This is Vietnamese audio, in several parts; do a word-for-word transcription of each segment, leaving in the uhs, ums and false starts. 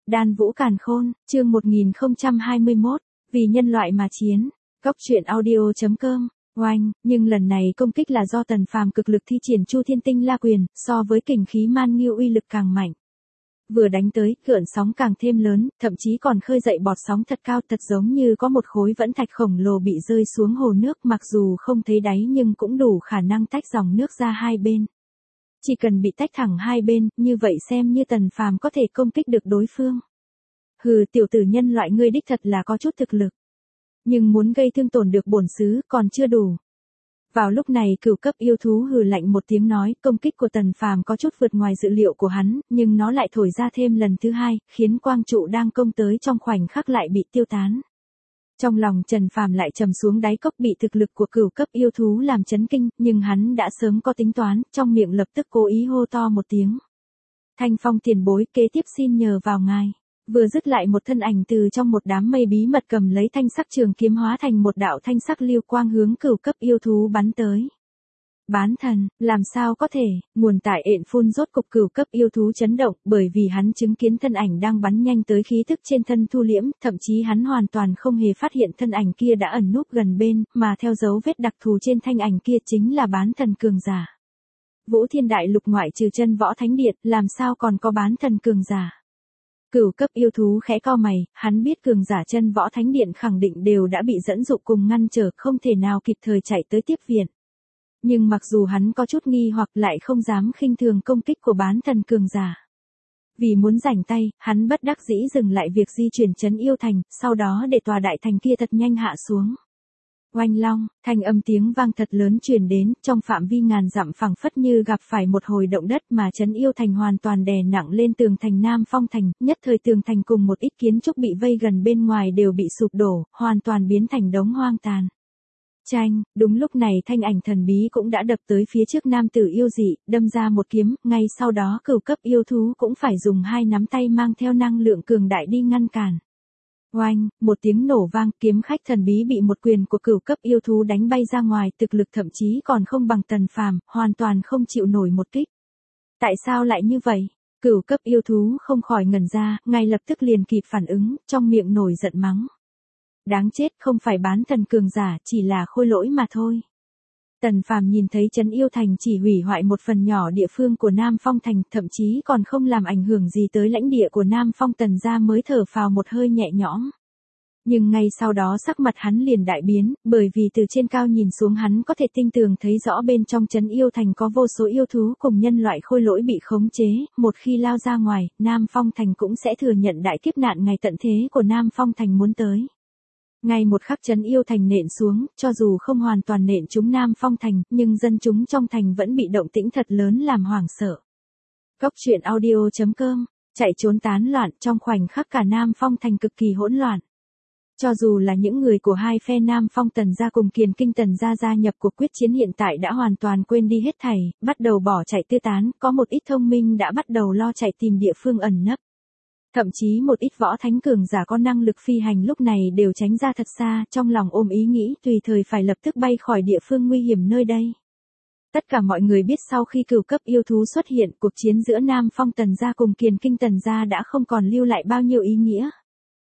Đan Vũ Càn Khôn, chương một nghìn không trăm hai mươi mốt, vì nhân loại mà chiến. Góc truyện audio chấm com. Oanh, nhưng lần này công kích là do Tần Phàm cực lực thi triển Chu Thiên Tinh La Quyền, so với kình khí Man Nghiêu uy lực càng mạnh. Vừa đánh tới, gợn sóng càng thêm lớn, thậm chí còn khơi dậy bọt sóng thật cao, thật giống như có một khối vẫn thạch khổng lồ bị rơi xuống hồ nước, mặc dù không thấy đáy nhưng cũng đủ khả năng tách dòng nước ra hai bên. Chỉ cần bị tách thẳng hai bên, như vậy xem như Tần Phàm có thể công kích được đối phương. Hừ, tiểu tử nhân loại ngươi đích thật là có chút thực lực. Nhưng muốn gây thương tổn được bổn xứ còn chưa đủ. Vào lúc này cửu cấp yêu thú hừ lạnh một tiếng nói, công kích của Tần Phàm có chút vượt ngoài dự liệu của hắn, nhưng nó lại thổi ra thêm lần thứ hai, khiến quang trụ đang công tới trong khoảnh khắc lại bị tiêu tán. Trong lòng Trần Phàm lại trầm xuống đáy cốc, bị thực lực của cửu cấp yêu thú làm chấn kinh, nhưng hắn đã sớm có tính toán, trong miệng lập tức cố ý hô to một tiếng. Thanh Phong tiền bối, kế tiếp xin nhờ vào ngài. Vừa dứt lại một thân ảnh từ trong một đám mây bí mật cầm lấy thanh sắc trường kiếm hóa thành một đạo thanh sắc lưu quang hướng cửu cấp yêu thú bắn tới. Bán thần, làm sao có thể, nguồn tại ện phun rốt cục cửu cấp yêu thú chấn động, bởi vì hắn chứng kiến thân ảnh đang bắn nhanh tới khí thức trên thân thu liễm, thậm chí hắn hoàn toàn không hề phát hiện thân ảnh kia đã ẩn núp gần bên, mà theo dấu vết đặc thù trên thanh ảnh kia chính là bán thần cường giả. Vũ Thiên Đại Lục ngoại trừ chân võ thánh điện, làm sao còn có bán thần cường giả? Cửu cấp yêu thú khẽ cau mày, hắn biết cường giả chân võ thánh điện khẳng định đều đã bị dẫn dụ cùng ngăn trở, không thể nào kịp thời chạy tới tiếp viện. Nhưng mặc dù hắn có chút nghi hoặc lại không dám khinh thường công kích của bán thần cường giả. Vì muốn rảnh tay, hắn bất đắc dĩ dừng lại việc di chuyển trấn yêu thành, sau đó để tòa đại thành kia thật nhanh hạ xuống. Oanh long, thanh âm tiếng vang thật lớn truyền đến, trong phạm vi ngàn dặm phẳng phất như gặp phải một hồi động đất, mà trấn yêu thành hoàn toàn đè nặng lên tường thành Nam Phong thành, nhất thời tường thành cùng một ít kiến trúc bị vây gần bên ngoài đều bị sụp đổ, hoàn toàn biến thành đống hoang tàn. Chanh, đúng lúc này thanh ảnh thần bí cũng đã đập tới phía trước nam tử yêu dị, đâm ra một kiếm, ngay sau đó cửu cấp yêu thú cũng phải dùng hai nắm tay mang theo năng lượng cường đại đi ngăn cản. Oanh, một tiếng nổ vang, kiếm khách thần bí bị một quyền của cửu cấp yêu thú đánh bay ra ngoài, thực lực thậm chí còn không bằng Tần Phàm, hoàn toàn không chịu nổi một kích. Tại sao lại như vậy? Cửu cấp yêu thú không khỏi ngẩn ra, ngay lập tức liền kịp phản ứng, trong miệng nổi giận mắng. Đáng chết, không phải bán thần cường giả, chỉ là khôi lỗi mà thôi. Tần Phàm nhìn thấy trấn yêu thành chỉ hủy hoại một phần nhỏ địa phương của Nam Phong thành, thậm chí còn không làm ảnh hưởng gì tới lãnh địa của Nam Phong, Tần gia mới thở phào một hơi nhẹ nhõm. Nhưng ngay sau đó sắc mặt hắn liền đại biến, bởi vì từ trên cao nhìn xuống hắn có thể tinh tường thấy rõ bên trong trấn yêu thành có vô số yêu thú cùng nhân loại khôi lỗi bị khống chế, một khi lao ra ngoài, Nam Phong thành cũng sẽ thừa nhận đại kiếp nạn ngày tận thế của Nam Phong thành muốn tới. Ngay một khắc trấn yêu thành nện xuống, cho dù không hoàn toàn nện trúng Nam Phong thành, nhưng dân chúng trong thành vẫn bị động tĩnh thật lớn làm hoảng sợ. Góc truyện audio chấm com, chạy trốn tán loạn, trong khoảnh khắc cả Nam Phong thành cực kỳ hỗn loạn. Cho dù là những người của hai phe Nam Phong Tần gia cùng Kiền Kinh Tần gia gia nhập cuộc quyết chiến hiện tại đã hoàn toàn quên đi hết thảy, bắt đầu bỏ chạy tứ tán, có một ít thông minh đã bắt đầu lo chạy tìm địa phương ẩn nấp. Thậm chí một ít võ thánh cường giả có năng lực phi hành lúc này đều tránh ra thật xa, trong lòng ôm ý nghĩ tùy thời phải lập tức bay khỏi địa phương nguy hiểm nơi đây. Tất cả mọi người biết sau khi cửu cấp yêu thú xuất hiện, cuộc chiến giữa Nam Phong Tần gia cùng Kiền Kinh Tần gia đã không còn lưu lại bao nhiêu ý nghĩa.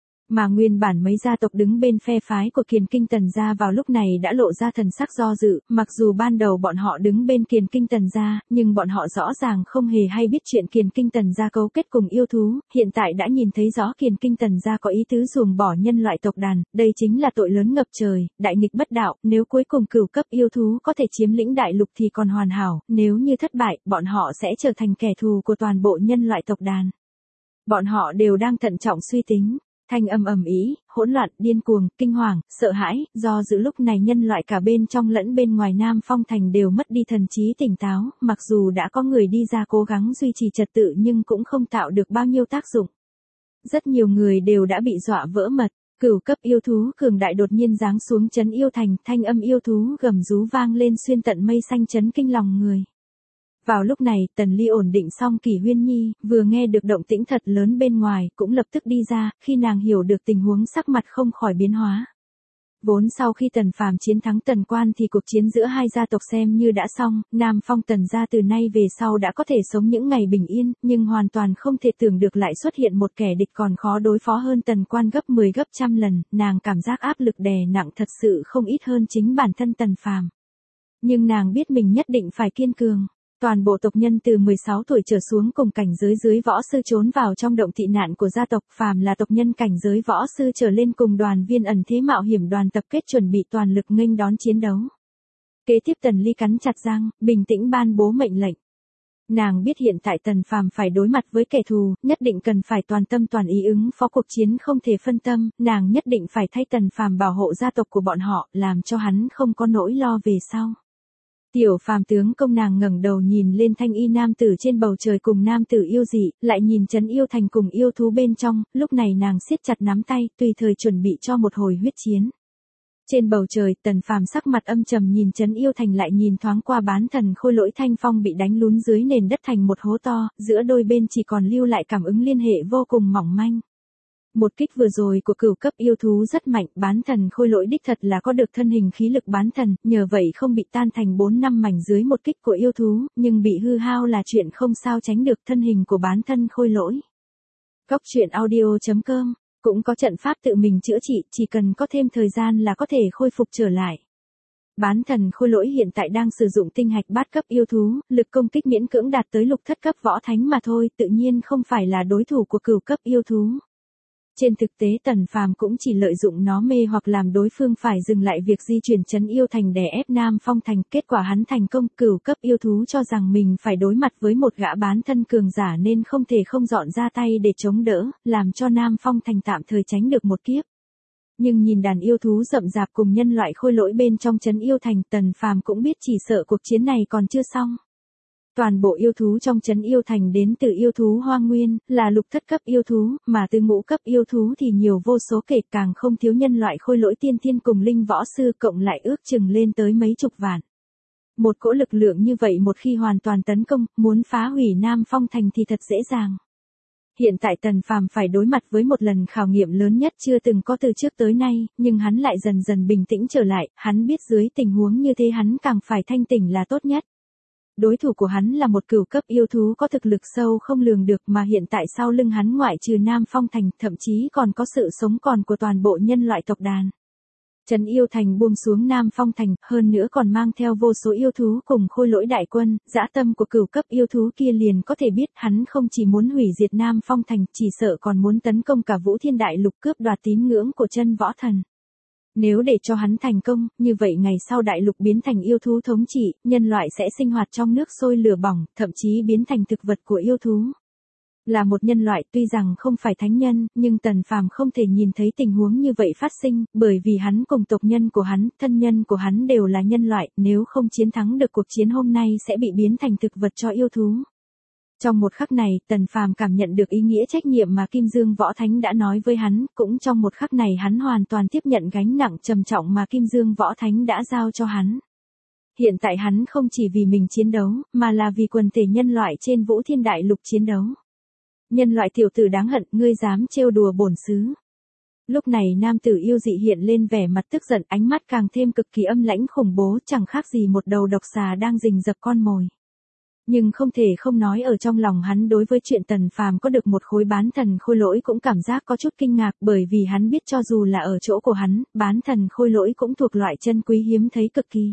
Mà nguyên bản mấy gia tộc đứng bên phe phái của Kiền Kinh Tần gia vào lúc này đã lộ ra thần sắc do dự, mặc dù ban đầu bọn họ đứng bên Kiền Kinh Tần gia, nhưng bọn họ rõ ràng không hề hay biết chuyện Kiền Kinh Tần gia cấu kết cùng yêu thú, hiện tại đã nhìn thấy rõ Kiền Kinh Tần gia có ý tứ ruồng bỏ nhân loại tộc đàn, đây chính là tội lớn ngập trời, đại nghịch bất đạo, nếu cuối cùng cửu cấp yêu thú có thể chiếm lĩnh đại lục thì còn hoàn hảo, nếu như thất bại, bọn họ sẽ trở thành kẻ thù của toàn bộ nhân loại tộc đàn. Bọn họ đều đang thận trọng suy tính. Thanh âm ầm ĩ, hỗn loạn, điên cuồng, kinh hoàng, sợ hãi, do dự lúc này nhân loại cả bên trong lẫn bên ngoài Nam Phong thành đều mất đi thần trí tỉnh táo, mặc dù đã có người đi ra cố gắng duy trì trật tự nhưng cũng không tạo được bao nhiêu tác dụng. Rất nhiều người đều đã bị dọa vỡ mật, cửu cấp yêu thú cường đại đột nhiên giáng xuống trấn yêu thành, thanh âm yêu thú gầm rú vang lên xuyên tận mây xanh chấn kinh lòng người. Vào lúc này, Tần Ly ổn định xong Kỷ Huyên Nhi, vừa nghe được động tĩnh thật lớn bên ngoài, cũng lập tức đi ra, khi nàng hiểu được tình huống sắc mặt không khỏi biến hóa. Vốn sau khi Tần Phàm chiến thắng Tần Quan thì cuộc chiến giữa hai gia tộc xem như đã xong, Nam Phong Tần gia từ nay về sau đã có thể sống những ngày bình yên, nhưng hoàn toàn không thể tưởng được lại xuất hiện một kẻ địch còn khó đối phó hơn Tần Quan gấp mười gấp trăm lần, nàng cảm giác áp lực đè nặng thật sự không ít hơn chính bản thân Tần Phàm. Nhưng nàng biết mình nhất định phải kiên cường. Toàn bộ tộc nhân từ mười sáu tuổi trở xuống cùng cảnh giới dưới võ sư trốn vào trong động tị nạn của gia tộc, phàm là tộc nhân cảnh giới võ sư trở lên cùng đoàn viên ẩn thế mạo hiểm đoàn tập kết chuẩn bị toàn lực nghênh đón chiến đấu. Kế tiếp Tần Ly cắn chặt răng, bình tĩnh ban bố mệnh lệnh. Nàng biết hiện tại Tần Phàm phải đối mặt với kẻ thù, nhất định cần phải toàn tâm toàn ý ứng phó cuộc chiến không thể phân tâm, nàng nhất định phải thay Tần Phàm bảo hộ gia tộc của bọn họ, làm cho hắn không có nỗi lo về sau. Tiểu Phàm tướng công nàng ngẩng đầu nhìn lên thanh y nam tử trên bầu trời cùng nam tử yêu dị, lại nhìn trấn yêu thành cùng yêu thú bên trong, lúc này nàng siết chặt nắm tay, tùy thời chuẩn bị cho một hồi huyết chiến. Trên bầu trời, Tần Phàm sắc mặt âm trầm nhìn trấn yêu thành lại nhìn thoáng qua bán thần khôi lỗi thanh phong bị đánh lún dưới nền đất thành một hố to, giữa đôi bên chỉ còn lưu lại cảm ứng liên hệ vô cùng mỏng manh. Một kích vừa rồi của cửu cấp yêu thú rất mạnh, bán thần khôi lỗi đích thật là có được thân hình khí lực bán thần, nhờ vậy không bị tan thành bốn năm mảnh dưới một kích của yêu thú, nhưng bị hư hao là chuyện không sao tránh được thân hình của bán thân khôi lỗi. Góc truyện audio chấm com cũng có trận pháp tự mình chữa trị, chỉ cần có thêm thời gian là có thể khôi phục trở lại. Bán thần khôi lỗi hiện tại đang sử dụng tinh hạch bát cấp yêu thú, lực công kích miễn cưỡng đạt tới lục thất cấp võ thánh mà thôi, tự nhiên không phải là đối thủ của cửu cấp yêu thú. Trên thực tế Tần Phàm cũng chỉ lợi dụng nó mê hoặc làm đối phương phải dừng lại việc di chuyển trấn yêu thành đè ép Nam Phong thành, kết quả hắn thành công, cửu cấp yêu thú cho rằng mình phải đối mặt với một gã bán thân cường giả nên không thể không dọn ra tay để chống đỡ, làm cho Nam Phong thành tạm thời tránh được một kiếp. Nhưng nhìn đàn yêu thú rậm rạp cùng nhân loại khôi lỗi bên trong trấn yêu thành, Tần Phàm cũng biết chỉ sợ cuộc chiến này còn chưa xong. Toàn bộ yêu thú trong trấn yêu thành đến từ yêu thú hoang nguyên, là lục thất cấp yêu thú, mà từ ngũ cấp yêu thú thì nhiều vô số kể, càng không thiếu nhân loại khôi lỗi tiên thiên cùng linh võ sư, cộng lại ước chừng lên tới mấy chục vạn. Một cỗ lực lượng như vậy một khi hoàn toàn tấn công, muốn phá hủy Nam Phong thành thì thật dễ dàng. Hiện tại Tần Phàm phải đối mặt với một lần khảo nghiệm lớn nhất chưa từng có từ trước tới nay, nhưng hắn lại dần dần bình tĩnh trở lại, hắn biết dưới tình huống như thế hắn càng phải thanh tỉnh là tốt nhất. Đối thủ của hắn là một cửu cấp yêu thú có thực lực sâu không lường được, mà hiện tại sau lưng hắn ngoại trừ Nam Phong thành, thậm chí còn có sự sống còn của toàn bộ nhân loại tộc đàn. Trấn yêu thành buông xuống Nam Phong thành, hơn nữa còn mang theo vô số yêu thú cùng khôi lỗi đại quân, dã tâm của cửu cấp yêu thú kia liền có thể biết hắn không chỉ muốn hủy diệt Nam Phong thành, chỉ sợ còn muốn tấn công cả Vũ Thiên Đại Lục, cướp đoạt tín ngưỡng của chân võ thần. Nếu để cho hắn thành công, như vậy ngày sau đại lục biến thành yêu thú thống trị, nhân loại sẽ sinh hoạt trong nước sôi lửa bỏng, thậm chí biến thành thực vật của yêu thú. Là một nhân loại tuy rằng không phải thánh nhân, nhưng Tần Phàm không thể nhìn thấy tình huống như vậy phát sinh, bởi vì hắn cùng tộc nhân của hắn, thân nhân của hắn đều là nhân loại, nếu không chiến thắng được cuộc chiến hôm nay sẽ bị biến thành thực vật cho yêu thú. Trong một khắc này, Tần Phàm cảm nhận được ý nghĩa trách nhiệm mà Kim Dương Võ Thánh đã nói với hắn, cũng trong một khắc này hắn hoàn toàn tiếp nhận gánh nặng trầm trọng mà Kim Dương Võ Thánh đã giao cho hắn. Hiện tại hắn không chỉ vì mình chiến đấu, mà là vì quần thể nhân loại trên Vũ Thiên Đại Lục chiến đấu. Nhân loại tiểu tử đáng hận, ngươi dám trêu đùa bổn xứ. Lúc này nam tử yêu dị hiện lên vẻ mặt tức giận, ánh mắt càng thêm cực kỳ âm lãnh khủng bố, chẳng khác gì một đầu độc xà đang rình rập con mồi. Nhưng không thể không nói ở trong lòng hắn đối với chuyện Tần Phàm có được một khối bán thần khôi lỗi cũng cảm giác có chút kinh ngạc, bởi vì hắn biết cho dù là ở chỗ của hắn, bán thần khôi lỗi cũng thuộc loại chân quý hiếm thấy cực kỳ.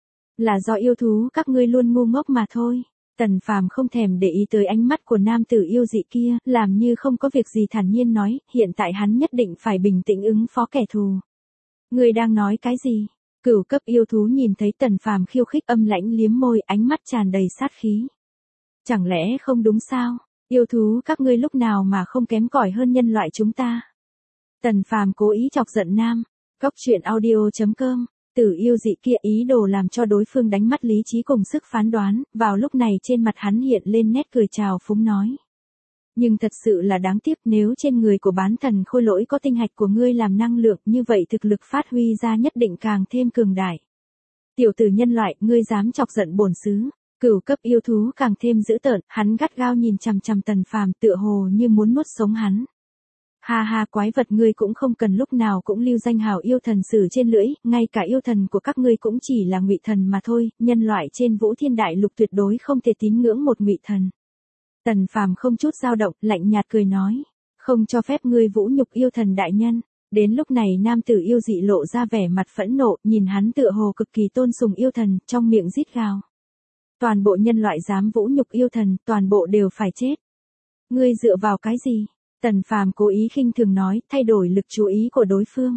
Là do yêu thú các ngươi luôn ngu ngốc mà thôi. Tần Phàm không thèm để ý tới ánh mắt của nam tử yêu dị kia, làm như không có việc gì thản nhiên nói, hiện tại hắn nhất định phải bình tĩnh ứng phó kẻ thù. Ngươi đang nói cái gì? Cửu cấp yêu thú nhìn thấy Tần Phàm khiêu khích âm lãnh liếm môi, ánh mắt tràn đầy sát khí. Chẳng lẽ không đúng sao? Yêu thú các ngươi lúc nào mà không kém cỏi hơn nhân loại chúng ta? Tần Phàm cố ý chọc giận nam. Góc truyện audio chấm com. Tử yêu dị kia ý đồ làm cho đối phương đánh mất lý trí cùng sức phán đoán, vào lúc này trên mặt hắn hiện lên nét cười trào phúng nói. Nhưng thật sự là đáng tiếc, nếu trên người của bán thần khôi lỗi có tinh hạch của ngươi làm năng lượng, như vậy thực lực phát huy ra nhất định càng thêm cường đại. Tiểu tử nhân loại, ngươi dám chọc giận bổn xứ. Cửu cấp yêu thú càng thêm dữ tợn, hắn gắt gao nhìn chằm chằm Tần Phàm, tựa hồ như muốn nuốt sống hắn. Ha ha, quái vật, ngươi cũng không cần lúc nào cũng lưu danh hào yêu thần sử trên lưỡi, ngay cả yêu thần của các ngươi cũng chỉ là ngụy thần mà thôi, nhân loại trên Vũ Thiên Đại Lục tuyệt đối không thể tín ngưỡng một ngụy thần. Tần Phàm không chút dao động, lạnh nhạt cười nói, không cho phép ngươi vũ nhục yêu thần đại nhân. Đến lúc này nam tử yêu dị lộ ra vẻ mặt phẫn nộ, nhìn hắn tựa hồ cực kỳ tôn sùng yêu thần, trong miệng rít gào. Toàn bộ nhân loại dám vũ nhục yêu thần, toàn bộ đều phải chết. Ngươi dựa vào cái gì? Tần Phàm cố ý khinh thường nói, thay đổi lực chú ý của đối phương.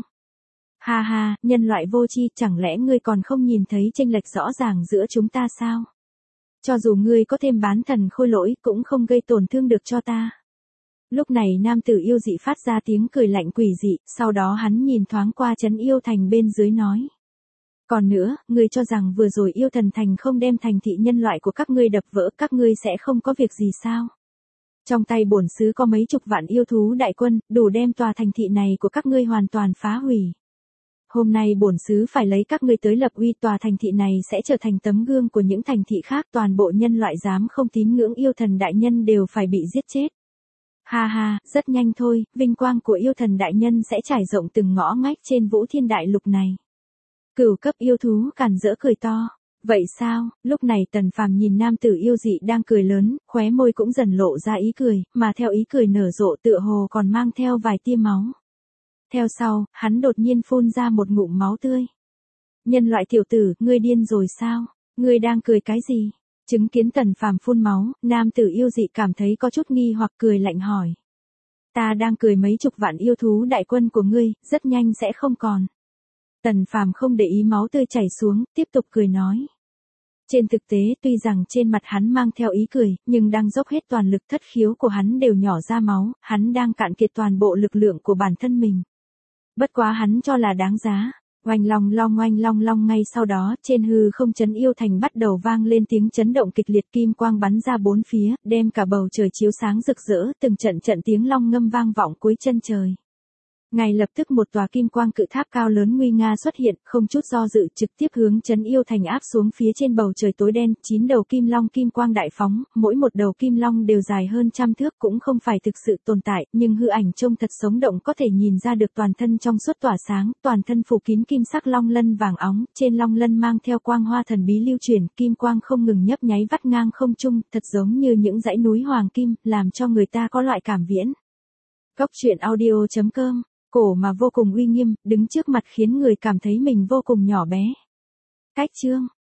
Ha ha, nhân loại vô tri, chẳng lẽ ngươi còn không nhìn thấy chênh lệch rõ ràng giữa chúng ta sao? Cho dù ngươi có thêm bán thần khôi lỗi, cũng không gây tổn thương được cho ta. Lúc này nam tử yêu dị phát ra tiếng cười lạnh quỷ dị, sau đó hắn nhìn thoáng qua trấn yêu thành bên dưới nói. Còn nữa, ngươi cho rằng vừa rồi yêu thần thành không đem thành thị nhân loại của các ngươi đập vỡ, các ngươi sẽ không có việc gì sao? Trong tay bổn sứ có mấy chục vạn yêu thú đại quân, đủ đem tòa thành thị này của các ngươi hoàn toàn phá hủy. Hôm nay bổn sứ phải lấy các ngươi tới lập uy, tòa thành thị này sẽ trở thành tấm gương của những thành thị khác, toàn bộ nhân loại dám không tín ngưỡng yêu thần đại nhân đều phải bị giết chết. Ha ha, rất nhanh thôi, vinh quang của yêu thần đại nhân sẽ trải rộng từng ngõ ngách trên Vũ Thiên Đại Lục này. Cửu cấp yêu thú càn rỡ cười to. Vậy sao? Lúc này Tần Phàm nhìn nam tử yêu dị đang cười lớn, khóe môi cũng dần lộ ra ý cười, mà theo ý cười nở rộ tựa hồ còn mang theo vài tia máu. Theo sau, hắn đột nhiên phun ra một ngụm máu tươi. Nhân loại tiểu tử, ngươi điên rồi sao? Ngươi đang cười cái gì? Chứng kiến Tần Phàm phun máu, nam tử yêu dị cảm thấy có chút nghi hoặc, cười lạnh hỏi. Ta đang cười mấy chục vạn yêu thú đại quân của ngươi, rất nhanh sẽ không còn. Tần Phàm không để ý máu tươi chảy xuống, tiếp tục cười nói. Trên thực tế, tuy rằng trên mặt hắn mang theo ý cười, nhưng đang dốc hết toàn lực, thất khiếu của hắn đều nhỏ ra máu, hắn đang cạn kiệt toàn bộ lực lượng của bản thân mình. Bất quá hắn cho là đáng giá. Oanh long long oanh long long, ngay sau đó, trên hư không trấn yêu thành bắt đầu vang lên tiếng chấn động kịch liệt, kim quang bắn ra bốn phía, đem cả bầu trời chiếu sáng rực rỡ, từng trận trận tiếng long ngâm vang vọng cuối chân trời. Ngay lập tức một tòa kim quang cự tháp cao lớn nguy nga xuất hiện, không chút do dự trực tiếp hướng trấn yêu thành áp xuống phía trên bầu trời tối đen, chín đầu kim long kim quang đại phóng, mỗi một đầu kim long đều dài hơn trăm thước, cũng không phải thực sự tồn tại, nhưng hư ảnh trông thật sống động, có thể nhìn ra được toàn thân trong suốt tỏa sáng, toàn thân phủ kín kim sắc long lân vàng óng, trên long lân mang theo quang hoa thần bí lưu chuyển, kim quang không ngừng nhấp nháy vắt ngang không trung, thật giống như những dãy núi hoàng kim, làm cho người ta có loại cảm viễn. Góc truyện audio chấm com. Cổ mà vô cùng uy nghiêm, đứng trước mặt khiến người cảm thấy mình vô cùng nhỏ bé. Cách chương